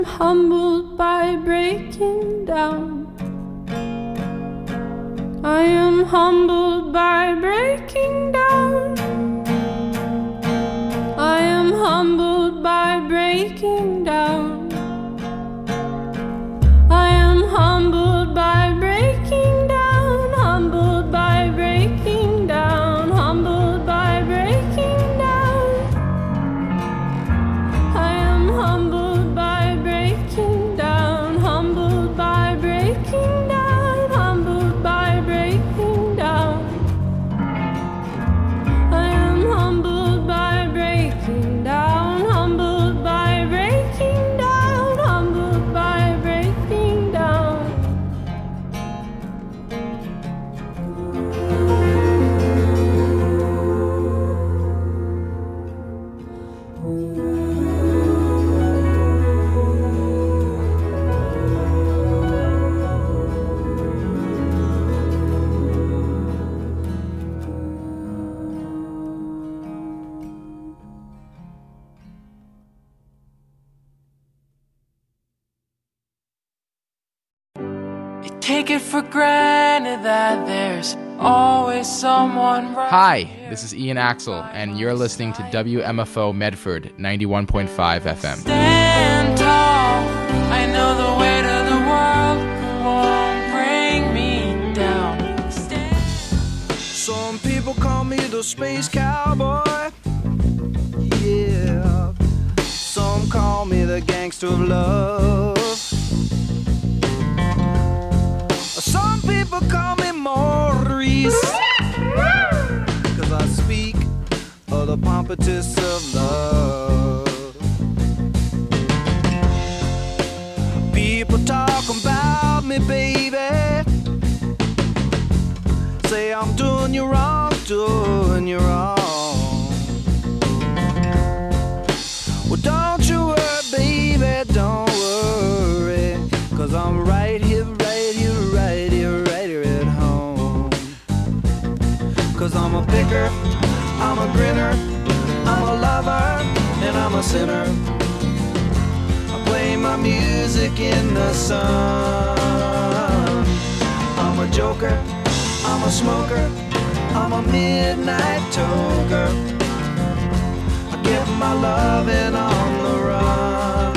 Humbled by breaking down. I am humbled by breaking down. I am humbled by breaking down. I am humbled by breaking down. Humbled by breaking down. Humbled by breaking down. I am humbled by breaking down. Humbled by breaking down. Humbled by breaking down. I am humbled by breaking down. Humbled by breaking down. Humbled by breaking down. Take it for granted that there's always someone right. Hi, this is Ian Axel, and you're listening to WMFO Medford 91.5 FM. Stand tall. I know the weight of the world won't bring me down. Some people call me the space cowboy. Yeah. Some call me the gangster of love. Some people call me Maurice, 'cause I speak of the pompatus of love. People talk about me, baby, say I'm doing you wrong, doing you wrong. Well, don't you worry, baby, don't worry, 'cause I'm right here, right here, right here, right here at home. 'Cause I'm a picker, I'm a grinner, I'm a lover, and I'm a sinner. I play my music in the sun. I'm a joker, I'm a smoker, I'm a midnight toker. I get my loving on the run.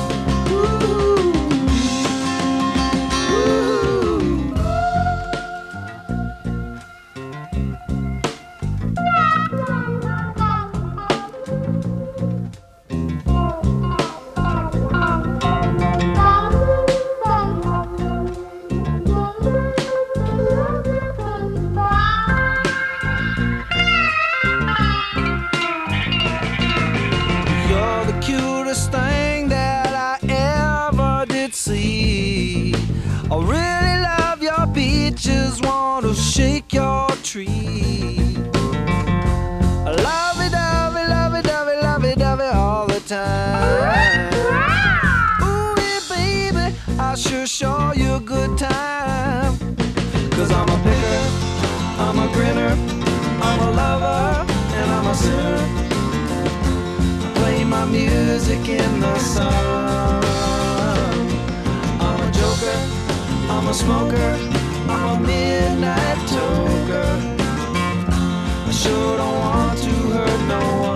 Thing that I ever did see. I really love your beaches, want to shake your tree. I lovey-dovey, lovey-dovey, lovey-dovey all the time. Ooh, yeah, baby, I sure show you a good time. 'Cause I'm a picker, I'm a grinner, I'm a lover, and I'm a sinner. Play my music in the sun. I'm a joker, I'm a smoker, I'm a midnight toker. I sure don't want to hurt no one.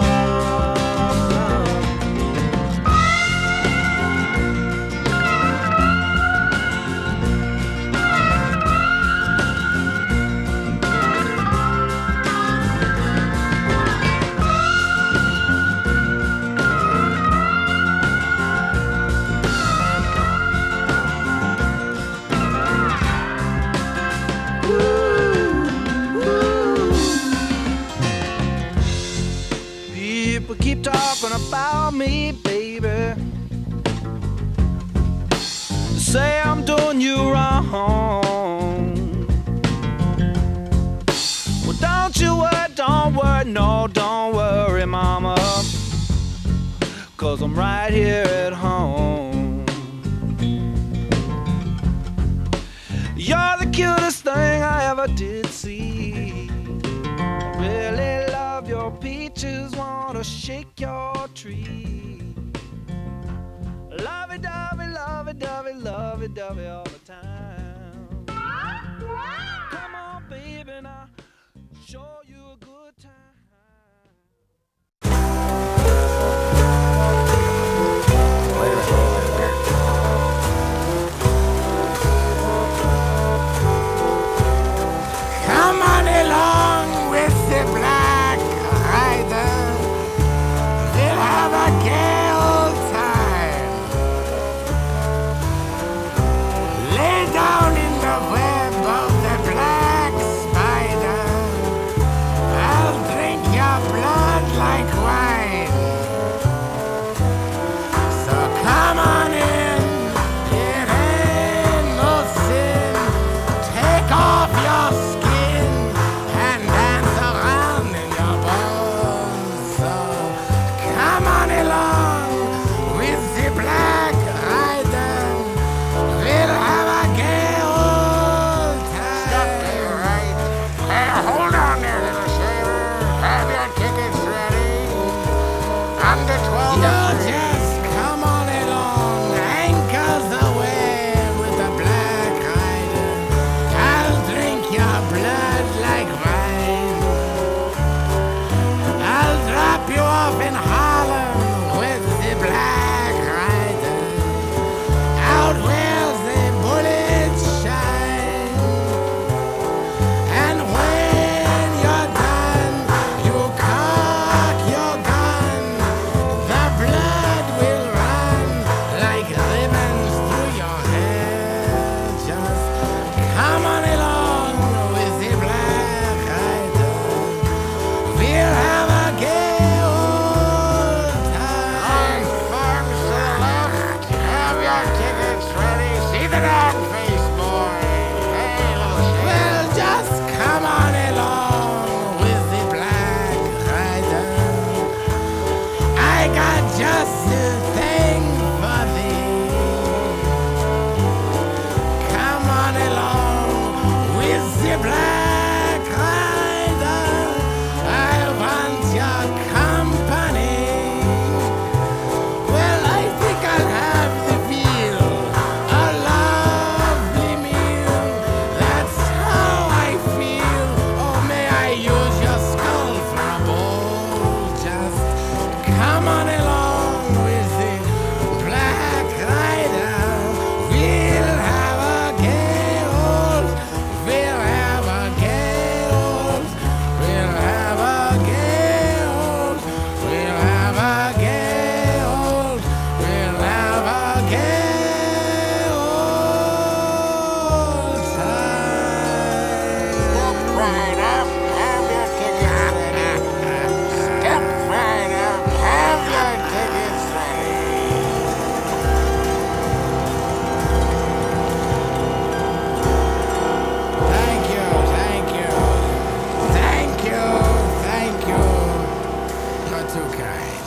People keep talking about me, baby. Say I'm doing you wrong. Well, don't you worry, don't worry, no, don't worry, mama, 'cause I'm right here at home. You're the cutest thing I ever did see. I really love your peaches, wanna shake your tree. Lovey-dovey, lovey-dovey, lovey-dovey all the time. Come on, baby, now show you a good time. Come on along with the Black Rider. We'll have a gay old time. Lay down in the web of the black spider. I'll drink your blood like wine. So come on in, it ain't no sin. Take off your skin and dance around in your bones. So come on along with the Black Rider. We'll have a gay old time. Stop there, right? Hey, hold on there, little shaver. Have your tickets ready. Under 12. You just come on along, ankles away with the Black Rider. I'll drink your blood like wine. I'll drop you off in Harlem with the Black Rider. Out where the bullets shine. And when you're done, you cock your gun. The blood will run like ribbons through your hair. Just come on along with the Black Rider. We'll have a gay old time. Farms to the left, have your tickets ready. See the dog face, boy. Hey, little shit. Well, just come on along with the Black Rider. I got just the thing for thee. Come on along with the Black Rider. I want your company. Well, I think I'll have the meal, a lovely meal. That's how I feel. Oh, may I use your skull for a bowl? Just come on along with the Black Rider. We'll have a gay old. We'll have a gay old. We'll have a gay old. We'll have a gay old. We'll have a gay old time. Step right up, have your tickets ready. Step right up, have your tickets ready. Thank you, thank you. Thank you, thank you. You're too kind.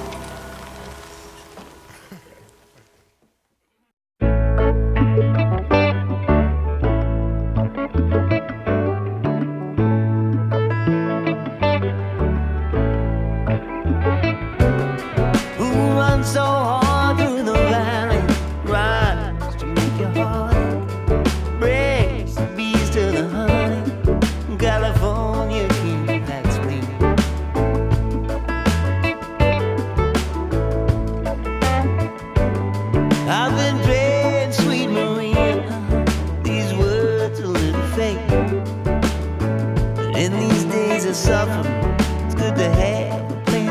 Who runs so hard through the valley? Rise to make your heart breaks the bees to the honey. California king, that's me. I've been praying, sweet Maria, these words a little fake. But in these days of suffering, it's good to have a plan.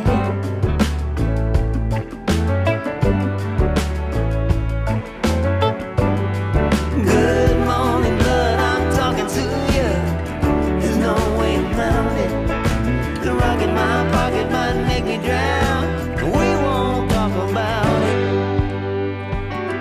Good morning, blood, I'm talking to you. There's no way around it. The rock in my pocket might make me drown. We won't talk about it.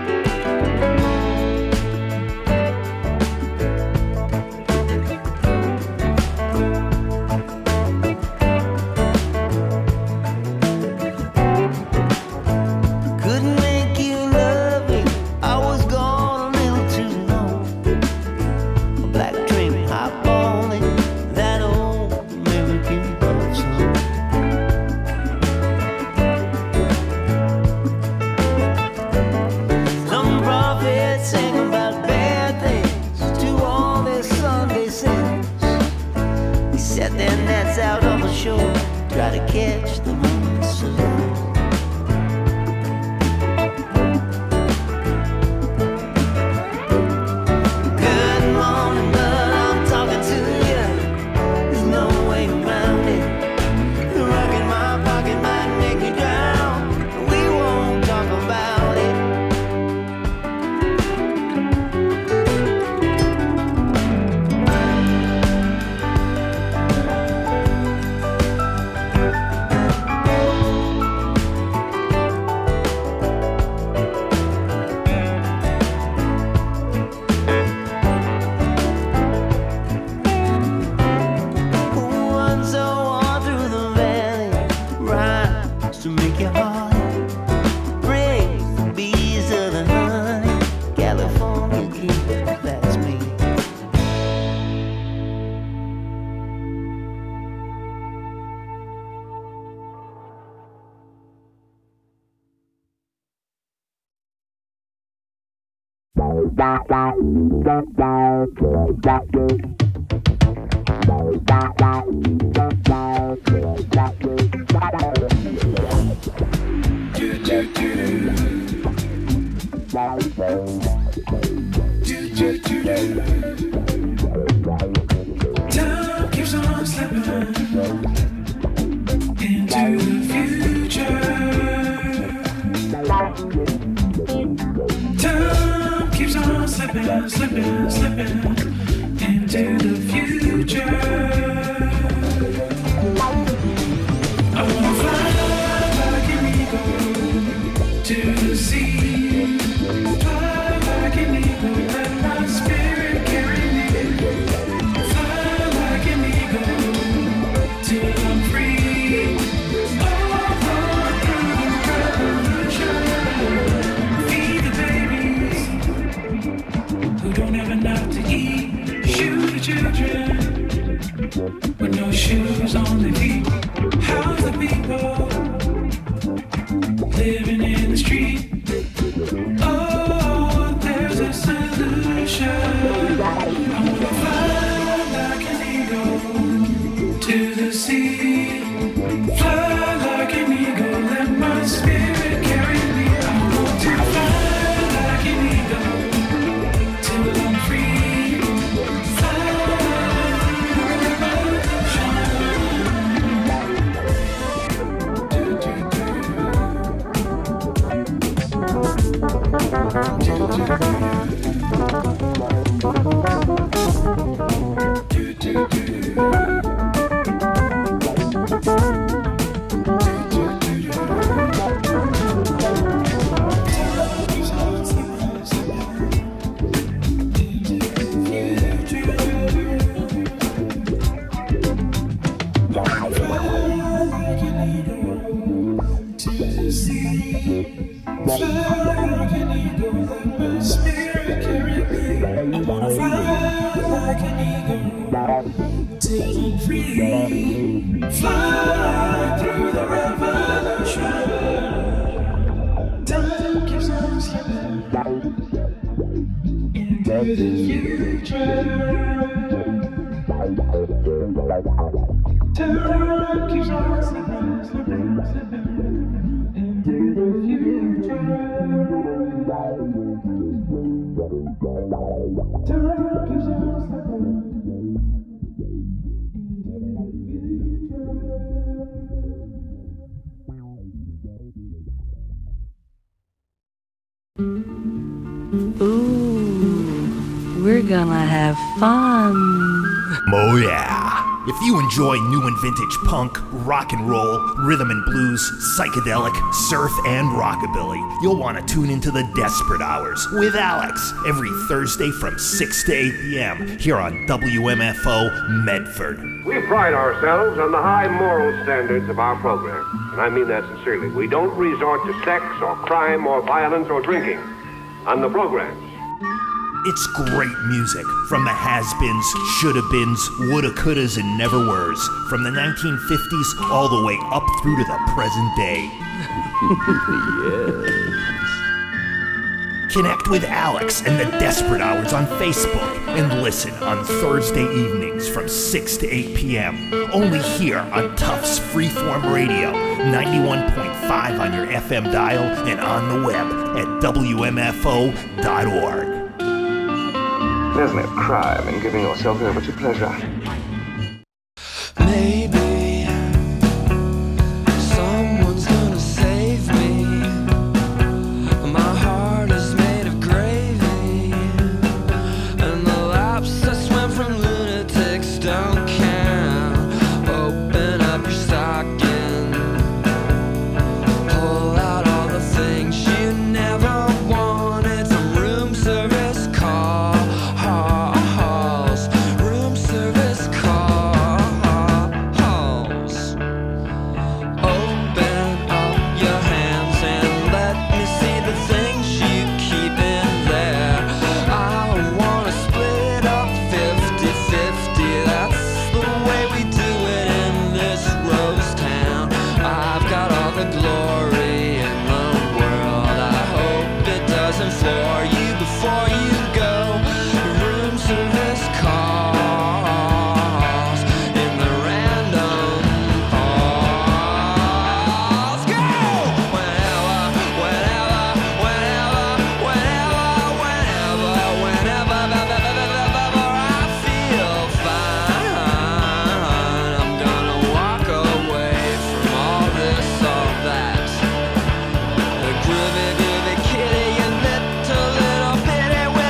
Time keeps on slipping into the future. Time keeps on slipping, slipping, slipping into the future. I wanna fly like an eagle to the sea. Fly like an eagle, let my spirit carry me. Fly like an eagle till I'm free. Over through the revolution. Feed the babies who don't have enough to eat. Shoot the children with no shoes on their feet. How's the people living in the street? Oh, there's a solution. I wanna fly like an eagle to the sea. Fly like an eagle, let my spirit carry me. I want to fly like an eagle till I'm free. Fly like an eagle, let my spirit carry me. I wanna fly like an eagle till I'm free. Fly through the revolution. Time keeps on slipping into the future. Time keeps on slipping, slipping, slipping into the future. Time keeps on slipping. Ooh, we're gonna have fun. Oh yeah. If you enjoy new and vintage punk, rock and roll, rhythm and blues, psychedelic, surf, and rockabilly, you'll want to tune into the Desperate Hours with Alex every Thursday from 6 to 8 p.m. here on WMFO Medford. We pride ourselves on the high moral standards of our program, and I mean that sincerely. We don't resort to sex or crime or violence or drinking on the programs. It's great music from the has-beens, shoulda-beens, woulda-couldas, and never-weres, from the 1950s all the way up through to the present day. Yes. Connect with Alex and the Desperate Hours on Facebook and listen on Thursday evenings from 6 to 8 p.m. Only here on Tufts Freeform Radio, 91.5 on your FM dial and on the web at WMFO.org. There's no crime in giving yourself over to pleasure. Maybe someone's gonna save me. My heart is made of gravy, and the laps I swim from lunatics don't count. Open up your stocking, pull out all the things you never wanted from room service calls. Room service calls. Open up your hands and let me see the things you keep in there. I wanna split up 50-50. That's the way we do it in this rose town. I've got all the glory in the world. I hope it doesn't floor you before before you go. Room service calls in the random pause. Go! Whenever I feel fine, I'm gonna walk away from all this, all that. Groovy, groovy kitty, you little bitty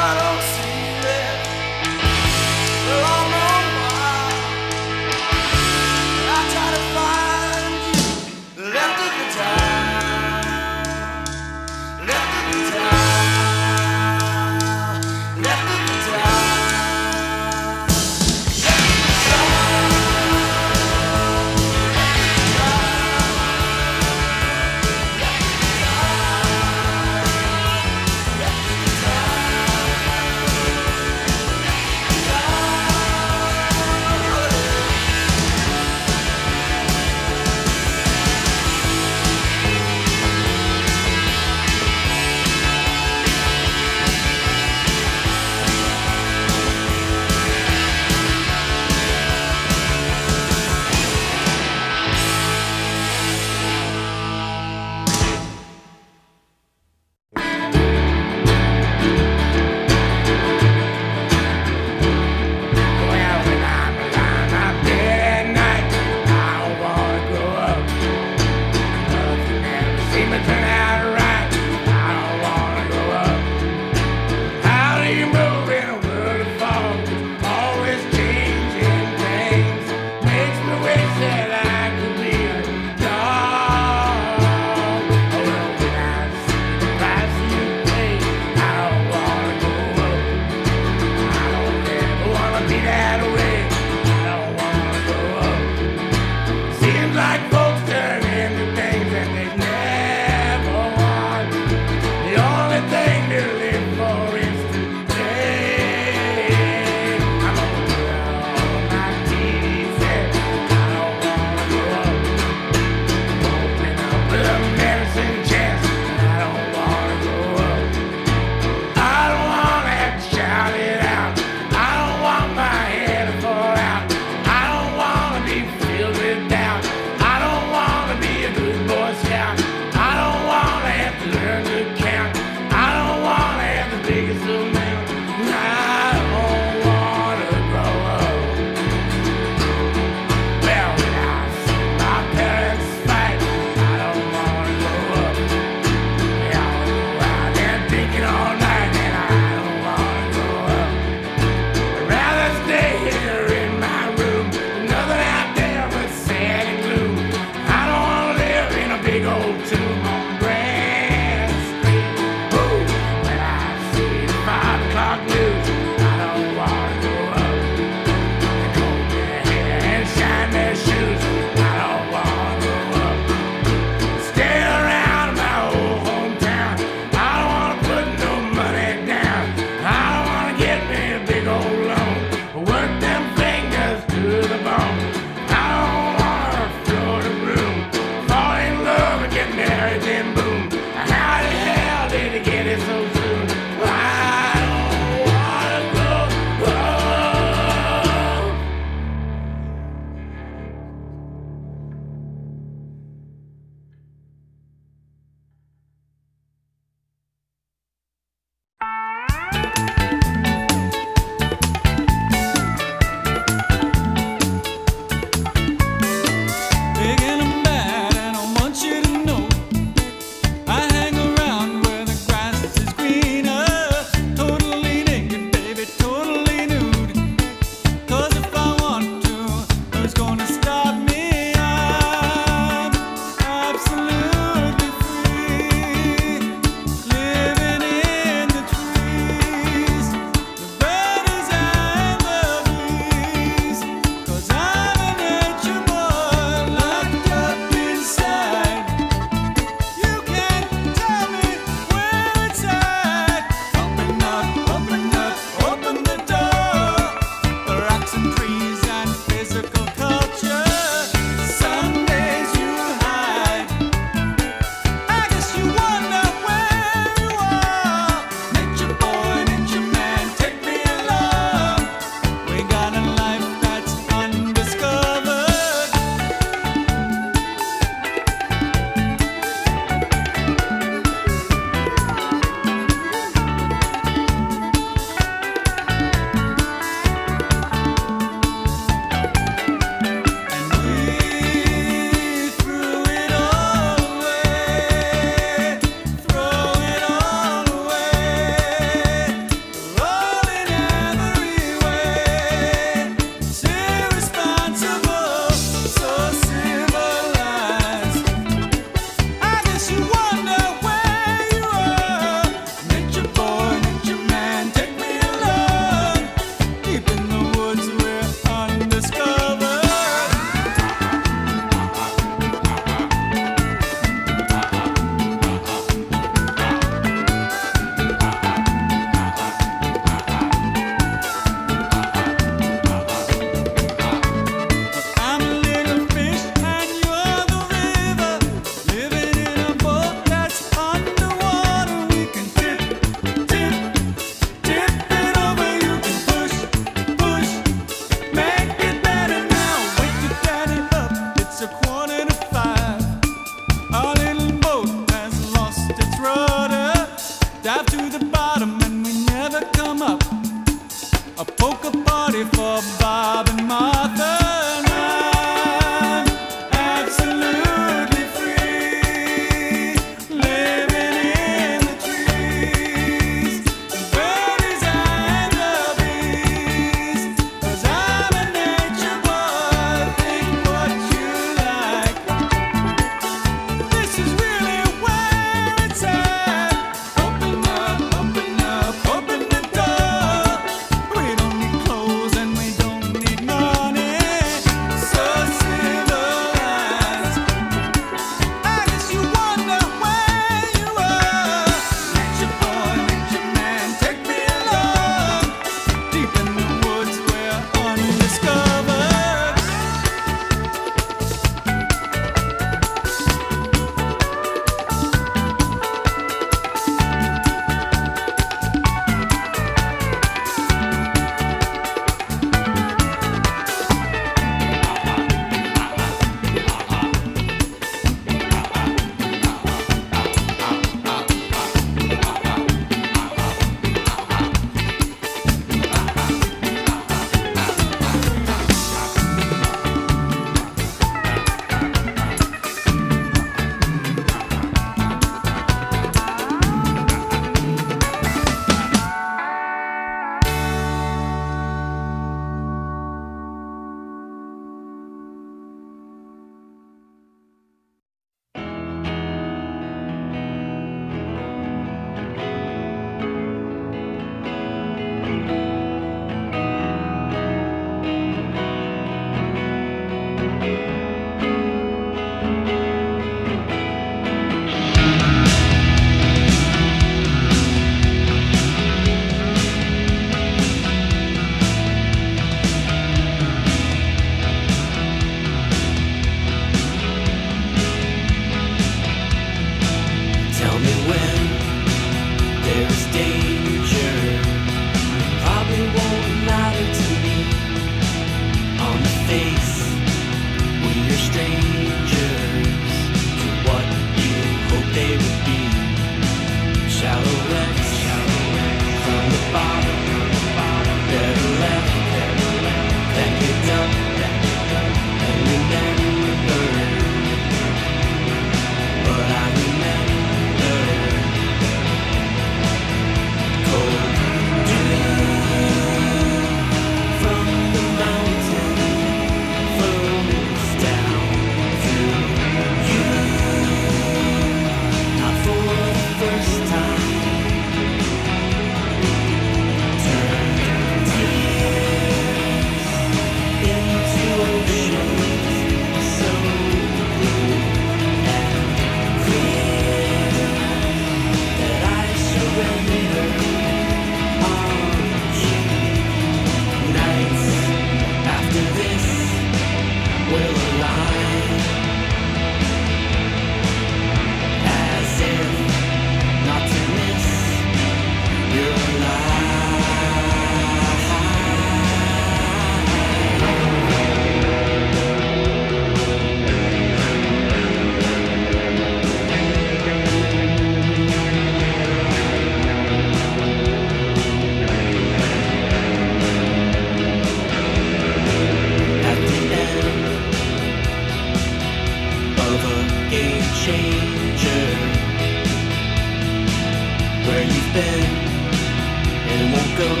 been and it won't go.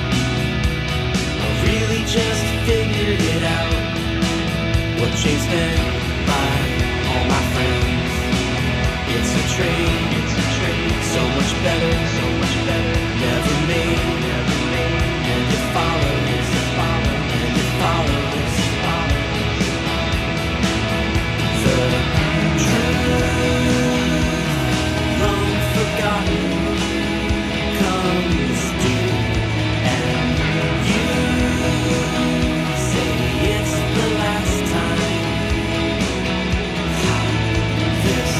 I really just figured it out. What changed been by all my friends. It's a trade, so much better, never made, and it follows, and it follows. The truth, long forgotten, comes due, and you say it's the last time. How this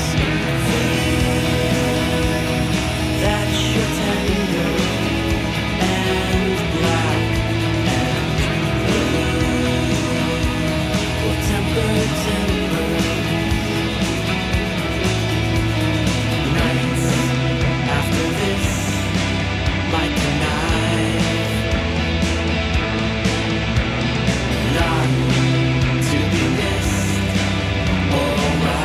that you're tender and black and blue, or temper. Nights after this, like a knife, not to be missed or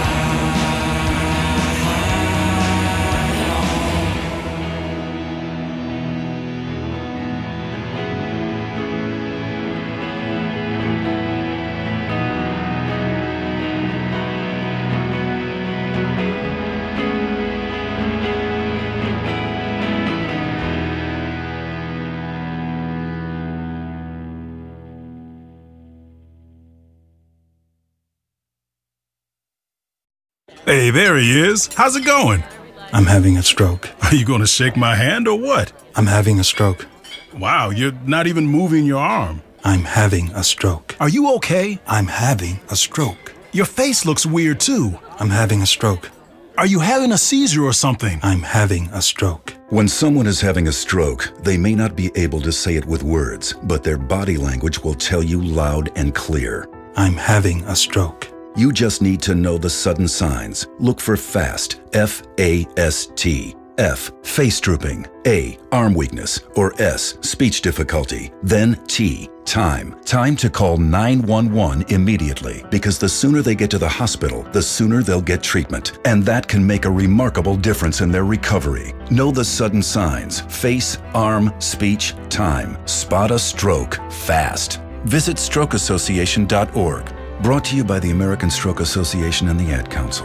Hey, there he is. How's it going? I'm having a stroke. Are you going to shake my hand or what? I'm having a stroke. Wow, you're not even moving your arm. I'm having a stroke. Are you okay? I'm having a stroke. Your face looks weird too. I'm having a stroke. Are you having a seizure or something? I'm having a stroke. When someone is having a stroke, they may not be able to say it with words, but their body language will tell you loud and clear. I'm having a stroke. You just need to know the sudden signs. Look for FAST, F-A-S-T. F, face drooping. A, arm weakness. Or S, speech difficulty. Then T, time. Time to call 911 immediately, because the sooner they get to the hospital, the sooner they'll get treatment. And that can make a remarkable difference in their recovery. Know the sudden signs. Face, arm, speech, time. Spot a stroke fast. Visit strokeassociation.org. Brought to you by the American Stroke Association and the Ad Council.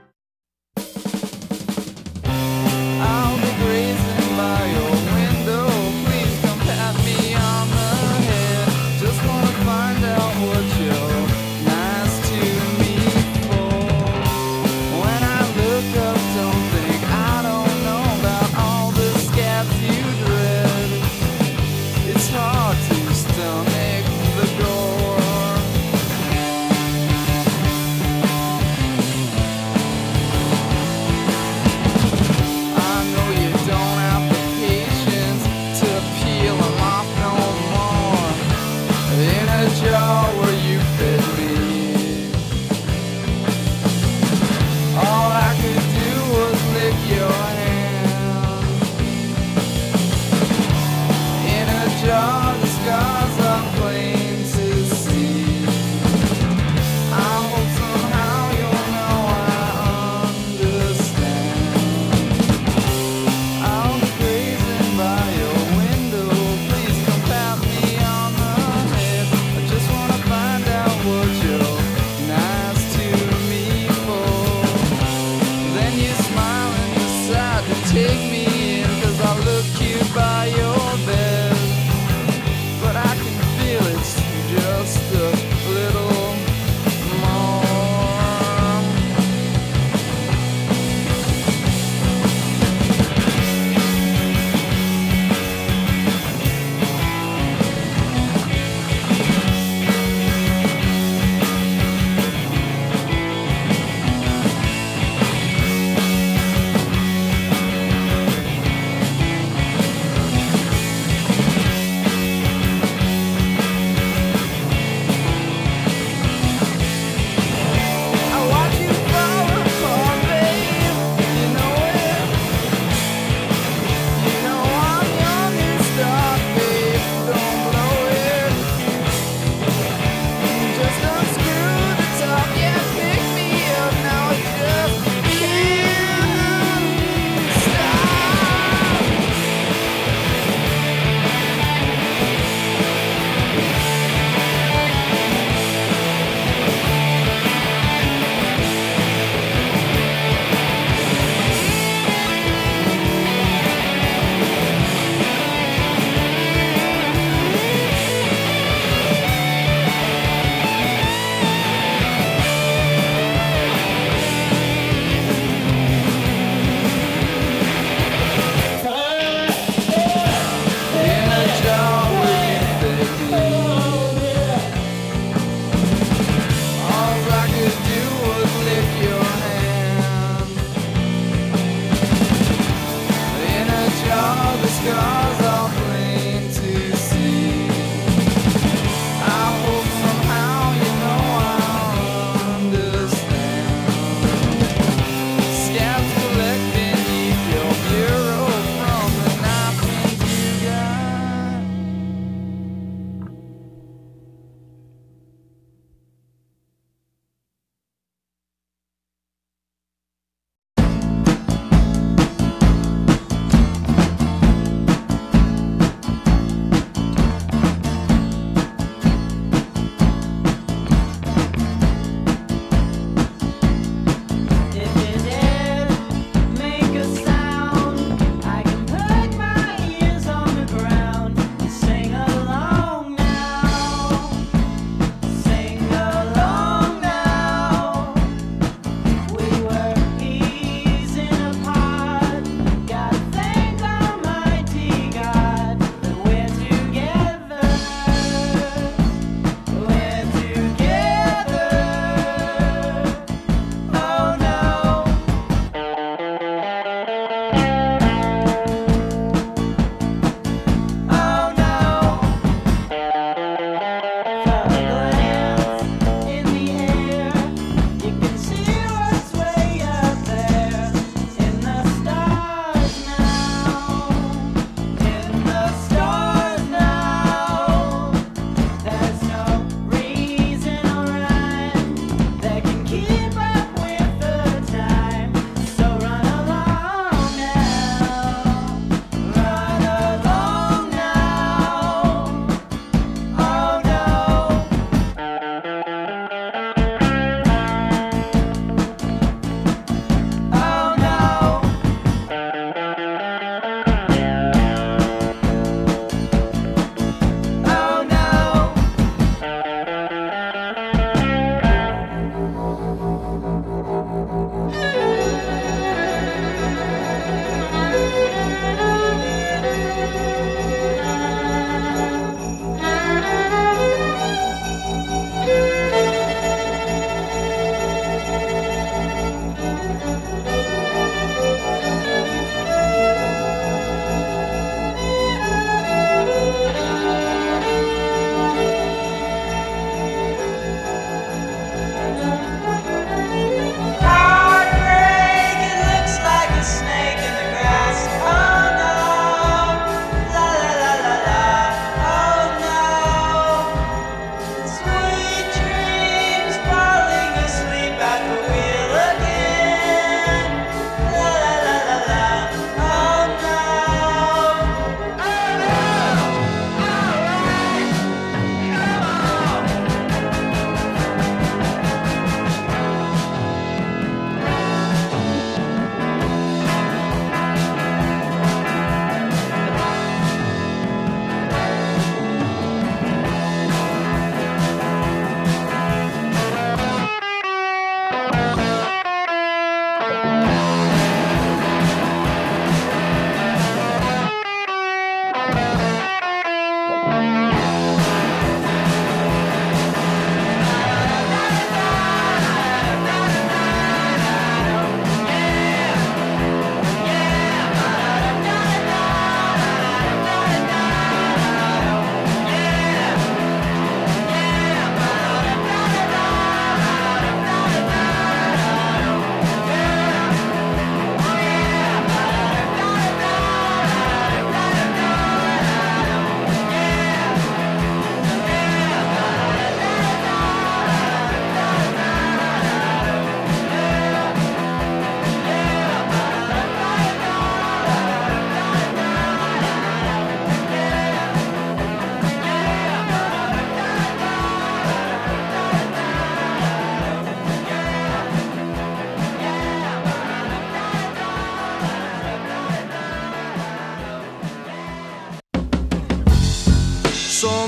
I'll be grazing by your window. Please come pat me on the head. Just wanna find out what you're nice to me for. When I look up, don't think I don't know about all the scabs you dread. It's hard to stomach the gore.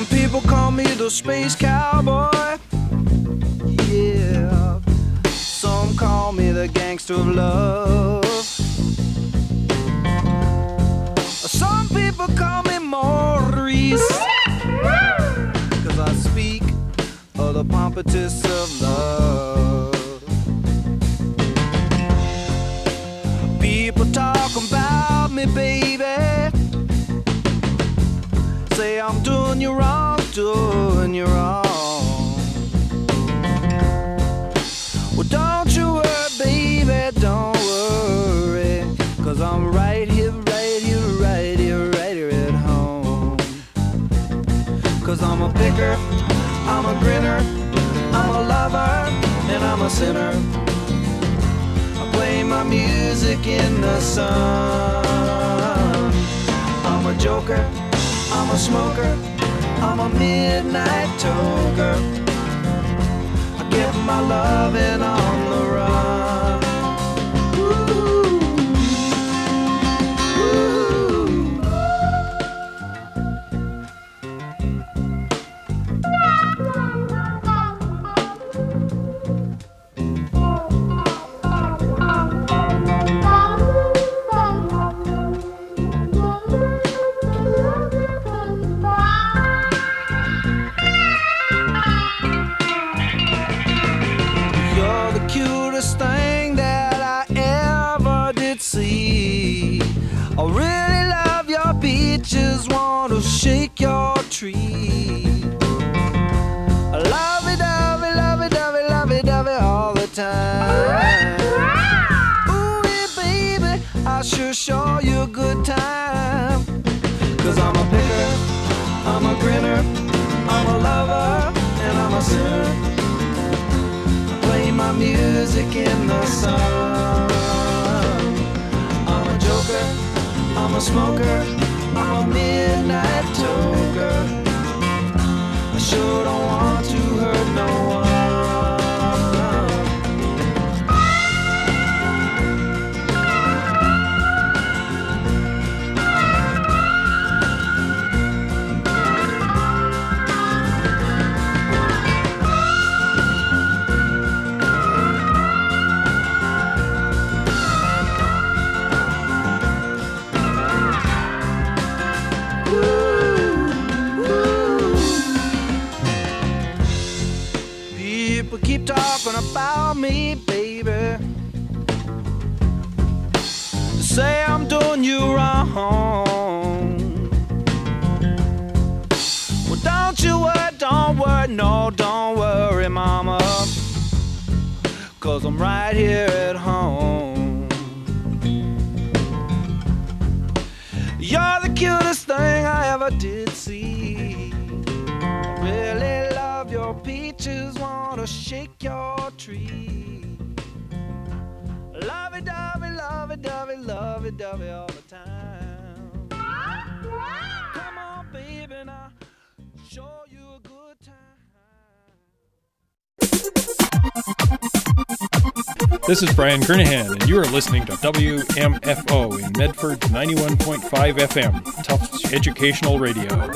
Some people call me the space cowboy. Yeah. Some call me the gangster of love. Some people call me Maurice, 'cause I speak of the pompatus of love. People talk about me, baby, say I'm doing you wrong, doing you wrong. Well, don't you worry, baby, don't worry, 'cause I'm right here, right here, right here, right here at home. 'Cause I'm a picker, I'm a grinner, I'm a lover, and I'm a sinner. I play my music in the sun. I'm a joker, I'm a smoker, I'm a midnight toker. I get my loving on the run. Thing that I ever did see. I really love your beaches, want to shake your tree. Lovey dovey, lovey dovey, lovey dovey all the time. Ooh, yeah, baby, I sure show you a good time. 'Cause I'm a picker, I'm a grinner, I'm a lover, and I'm a sinner. Play my music in the sun. I'm a joker, I'm a smoker, I'm a midnight toker. I sure don't want to hurt no one. Keep talking about me, baby. Say I'm doing you wrong. Well, don't you worry, no, don't worry, mama, 'cause I'm right here at home. You're the cutest thing I ever did see. I really love your peaches, wanna shake your tree. Lovey-dovey, lovey-dovey, lovey-dovey all the time. Come on, baby, now show you a good time. This is Brian Kernahan, and you are listening to WMFO in Medford 91.5 FM, Tufts Educational Radio.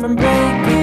from breaking